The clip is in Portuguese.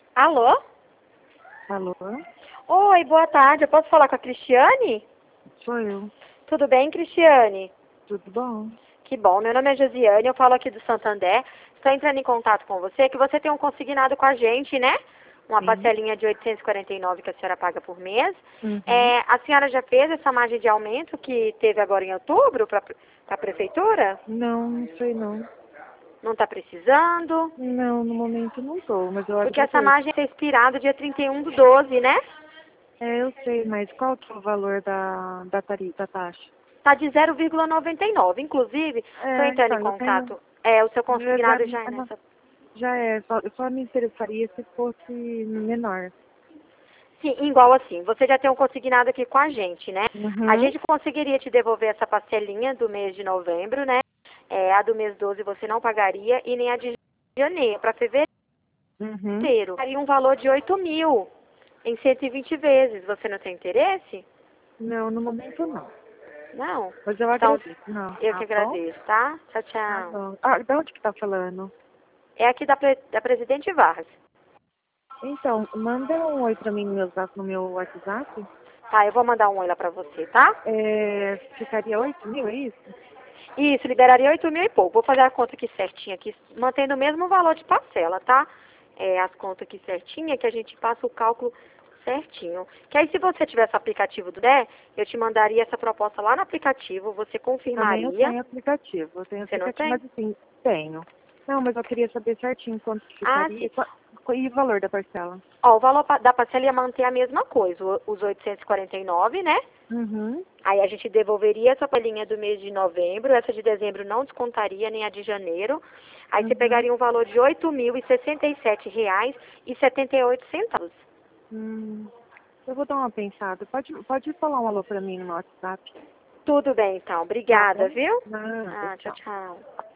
Alô? Alô? Oi, boa tarde. Eu posso falar com a Cristiane? Sou eu. Tudo bem, Cristiane? Tudo bom? Que bom. Meu nome é Josiane, eu falo aqui do Santander. Estou entrando em contato com você, que você tem um consignado com a gente, né? Uma Sim. parcelinha de 849 que a senhora paga por mês. Uhum. A senhora já fez essa margem de aumento que teve agora em outubro para a prefeitura? Não sei não. Não está precisando? Não, no momento não tô, mas eu Porque essa agradeço. margem é expirada dia 31/12, né? É, eu sei, mas qual que é o valor da tarifa, da taxa? Está de 0,99. Inclusive, estou É, entrando em então, eu tenho. contato. O seu consignado já é nessa. Já é, só me interessaria se fosse menor. Sim, igual assim. Você já tem um consignado aqui com a gente, né? A Uhum. gente conseguiria te devolver essa parcelinha do mês de novembro, né? A do mês 12 você não pagaria e nem a de janeiro. Para Uhum. fevereiro, daria um valor de 8.000 em 120 vezes. Você não tem interesse? Não, no momento não. Não? Mas eu Então, agradeço. Não, eu que tá bom? agradeço, tá? Tchau, Tá tchau. bom. Ah, de onde que tá falando? É aqui da Presidente Vargas. Então, manda um oi pra mim no meu WhatsApp. Tá, eu vou mandar um oi lá pra você, tá? É, ficaria 8.000, é isso? Isso, liberaria 8.000 e pouco. Vou fazer a conta aqui certinha, aqui, mantendo o mesmo valor de parcela, tá? As contas aqui certinha, que a gente passa o cálculo certinho. Que aí, se você tivesse o aplicativo do Dé, eu te mandaria essa proposta lá no aplicativo, você Também eu confirmaria. tenho aplicativo. Eu tenho Você não aplicativo, tem? mas assim, tenho. Não, mas eu queria saber certinho quanto que Ah, ficaria sim. e o valor da parcela. Ó, o valor da parcela ia manter a mesma coisa, os 849, né? Uhum, Aí a gente devolveria essa palhinha do mês de novembro, essa de dezembro não descontaria, nem a de janeiro. Aí você uhum. pegaria um valor de R$ 8.067,78. Hum, eu vou dar uma pensada. Pode falar um alô pra mim no WhatsApp. Tudo bem, então. Tá Obrigada, bom? viu? Nada, Ah, tchau, tchau. tchau.